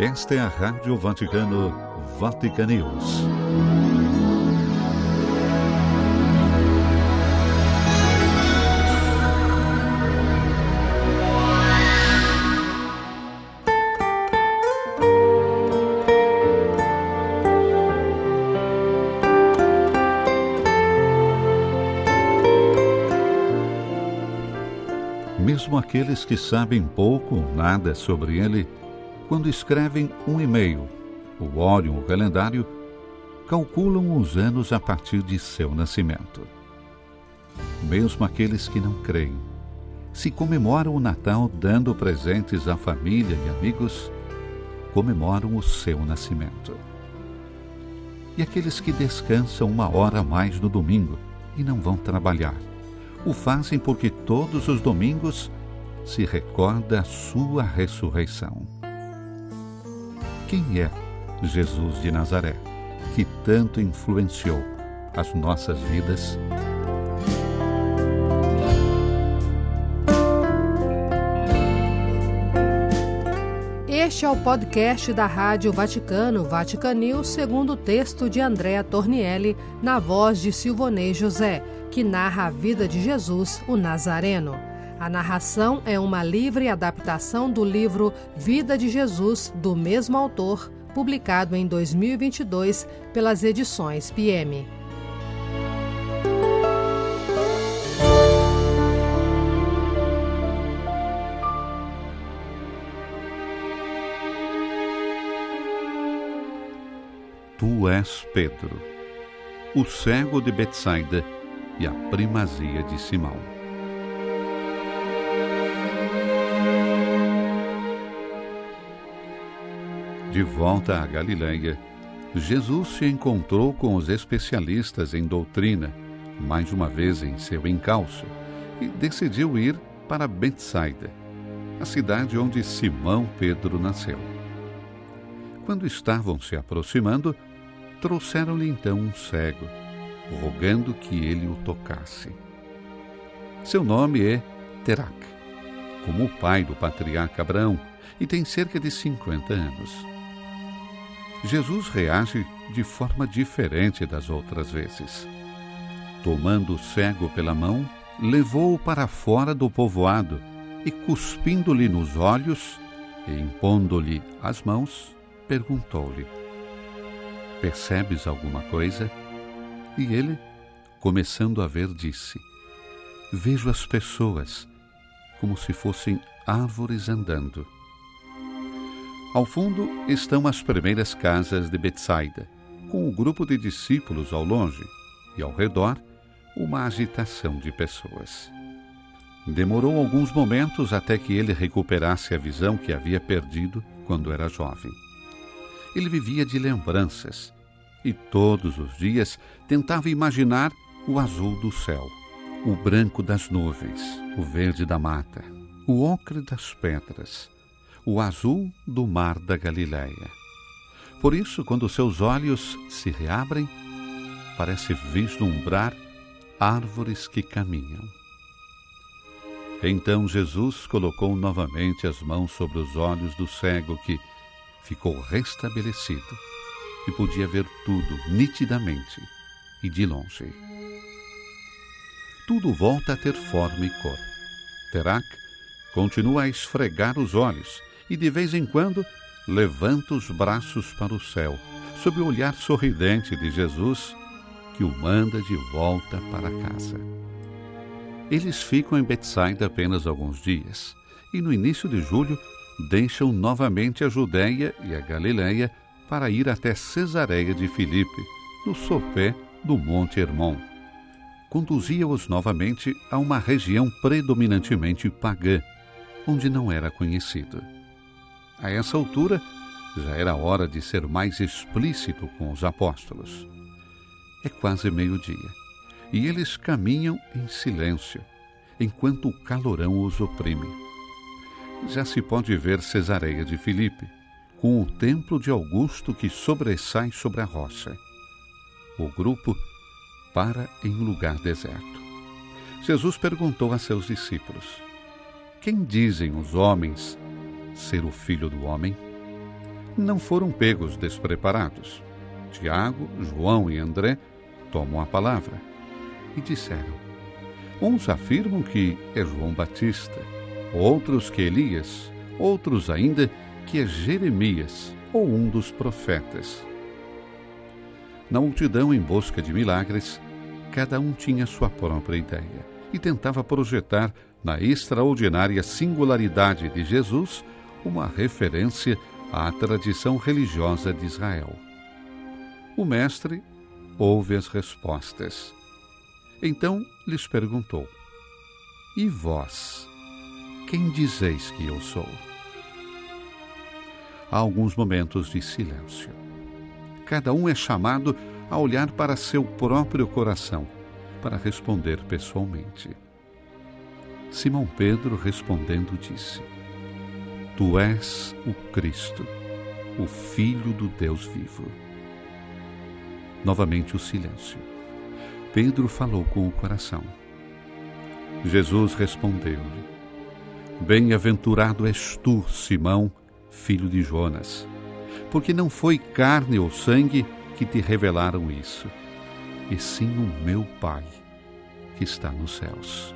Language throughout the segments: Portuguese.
Esta é a Rádio Vaticano, Vatican News. Mesmo aqueles que sabem pouco ou nada sobre ele, quando escrevem um e-mail, ou olham o calendário, calculam os anos a partir de seu nascimento. Mesmo aqueles que não creem, se comemoram o Natal dando presentes à família e amigos, comemoram o seu nascimento. E aqueles que descansam uma hora a mais no domingo e não vão trabalhar, o fazem porque todos os domingos se recorda a sua ressurreição. Quem é Jesus de Nazaré, que tanto influenciou as nossas vidas? Este é o podcast da Rádio Vaticano, Vatican News, segundo o texto de Andrea Tornielli, na voz de Silvonei José, que narra a vida de Jesus, o Nazareno. A narração é uma livre adaptação do livro Vida de Jesus, do mesmo autor, publicado em 2022 pelas edições PM. Tu és Pedro, o cego de Betsaida e a primazia de Simão. De volta à Galileia, Jesus se encontrou com os especialistas em doutrina, mais uma vez em seu encalço, e decidiu ir para Betsaida, a cidade onde Simão Pedro nasceu. Quando estavam se aproximando, trouxeram-lhe então um cego, rogando que ele o tocasse. Seu nome é Terac, como o pai do patriarca Abraão, e tem cerca de 50 anos. Jesus reage de forma diferente das outras vezes. Tomando o cego pela mão, levou-o para fora do povoado e, cuspindo-lhe nos olhos e impondo-lhe as mãos, perguntou-lhe: Percebes alguma coisa? E ele, começando a ver, disse: Vejo as pessoas como se fossem árvores andando. Ao fundo estão as primeiras casas de Betsaida, com o grupo de discípulos ao longe, e ao redor uma agitação de pessoas. Demorou alguns momentos até que ele recuperasse a visão que havia perdido quando era jovem. Ele vivia de lembranças e todos os dias tentava imaginar o azul do céu, o branco das nuvens, o verde da mata, o ocre das pedras, o azul do mar da Galileia. Por isso, quando seus olhos se reabrem, parece vislumbrar árvores que caminham. Então Jesus colocou novamente as mãos sobre os olhos do cego, que ficou restabelecido e podia ver tudo nitidamente e de longe. Tudo volta a ter forma e cor. Terac continua a esfregar os olhos e, de vez em quando, levanta os braços para o céu, sob o olhar sorridente de Jesus, que o manda de volta para casa. Eles ficam em Betsaida apenas alguns dias, e no início de julho deixam novamente a Judéia e a Galileia para ir até Cesareia de Filipe, no sopé do Monte Hermon. Conduzia-os novamente a uma região predominantemente pagã, onde não era conhecido. A essa altura, já era hora de ser mais explícito com os apóstolos. É quase meio-dia, e eles caminham em silêncio, enquanto o calorão os oprime. Já se pode ver Cesareia de Filipe, com o templo de Augusto que sobressai sobre a rocha. O grupo para em um lugar deserto. Jesus perguntou a seus discípulos: Quem dizem os homens ser o Filho do Homem? não foram pegos despreparados. Tiago, João e André tomam a palavra e disseram: uns afirmam que é João Batista, outros que Elias, outros ainda que é Jeremias ou um dos profetas. Na multidão em busca de milagres, cada um tinha sua própria ideia e tentava projetar na extraordinária singularidade de Jesus uma referência à tradição religiosa de Israel. O mestre ouve as respostas. Então lhes perguntou: e vós, quem dizeis que eu sou? Há alguns momentos de silêncio. Cada um é chamado a olhar para seu próprio coração, para responder pessoalmente. Simão Pedro, respondendo, disse: Tu és o Cristo, o Filho do Deus vivo. Novamente o silêncio. Pedro falou com o coração. Jesus respondeu-lhe: Bem-aventurado és tu, Simão, filho de Jonas, porque não foi carne ou sangue que te revelaram isso, e sim o meu Pai, que está nos céus.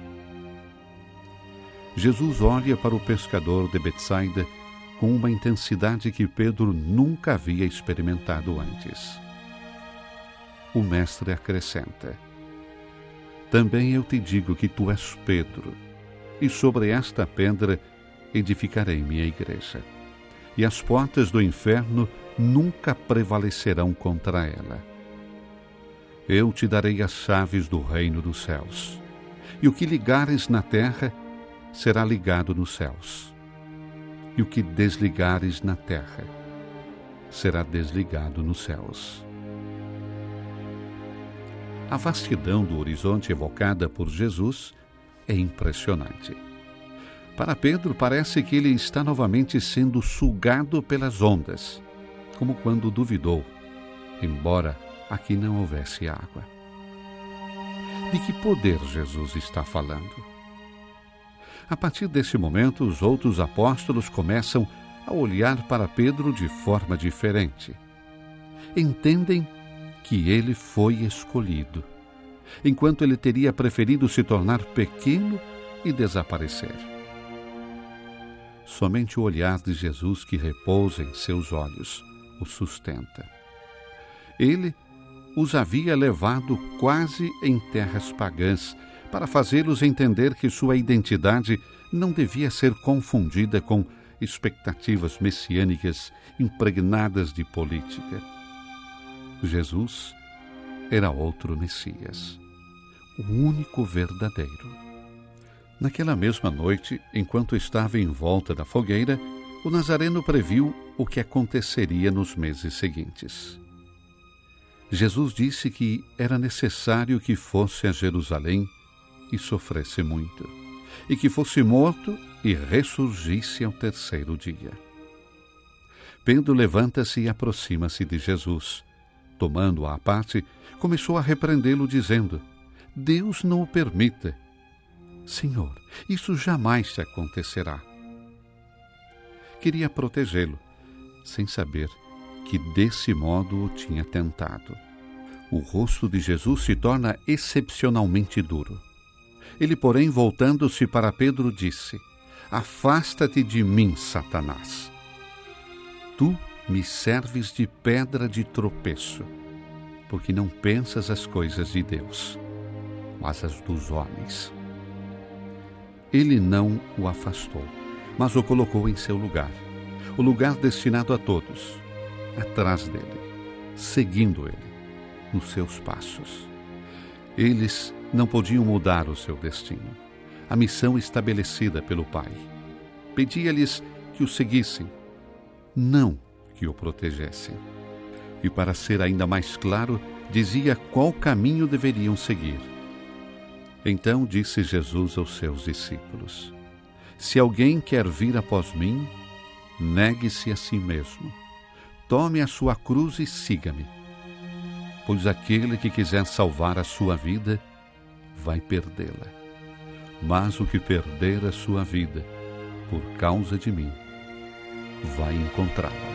Jesus olha para o pescador de Betsaida com uma intensidade que Pedro nunca havia experimentado antes. O mestre acrescenta: Também eu te digo que tu és Pedro, e sobre esta pedra edificarei minha igreja, e as portas do inferno nunca prevalecerão contra ela. Eu te darei as chaves do reino dos céus, e o que ligares na terra será ligado nos céus, e o que desligares na terra será desligado nos céus. A vastidão do horizonte evocada por Jesus é impressionante. Para Pedro, parece que ele está novamente sendo sugado pelas ondas, como quando duvidou, embora aqui não houvesse água. De que poder Jesus está falando? A partir desse momento, os outros apóstolos começam a olhar para Pedro de forma diferente. Entendem que ele foi escolhido, enquanto ele teria preferido se tornar pequeno e desaparecer. Somente o olhar de Jesus, que repousa em seus olhos, o sustenta. Ele os havia levado quase em terras pagãs, para fazê-los entender que sua identidade não devia ser confundida com expectativas messiânicas impregnadas de política. Jesus era outro Messias, o único verdadeiro. Naquela mesma noite, enquanto estava em volta da fogueira, o Nazareno previu o que aconteceria nos meses seguintes. Jesus disse que era necessário que fosse a Jerusalém e sofresse muito, e que fosse morto e ressurgisse ao terceiro dia. Pedro levanta-se e aproxima-se de Jesus. Tomando-o à parte, começou a repreendê-lo, dizendo: Deus não o permita. Senhor, isso jamais te acontecerá. Queria protegê-lo, sem saber que desse modo o tinha tentado. O rosto de Jesus se torna excepcionalmente duro. Ele, porém, voltando-se para Pedro, disse: Afasta-te de mim, Satanás. Tu me serves de pedra de tropeço, porque não pensas as coisas de Deus, mas as dos homens. Ele não o afastou, mas o colocou em seu lugar, o lugar destinado a todos, atrás dele, seguindo ele, nos seus passos. Eles não podiam mudar o seu destino, a missão estabelecida pelo Pai. Pedia-lhes que o seguissem, não que o protegessem. E para ser ainda mais claro, dizia qual caminho deveriam seguir. Então disse Jesus aos seus discípulos: Se alguém quer vir após mim, negue-se a si mesmo, tome a sua cruz e siga-me. Pois aquele que quiser salvar a sua vida, vai perdê-la. Mas o que perder a sua vida, por causa de mim, vai encontrá-la.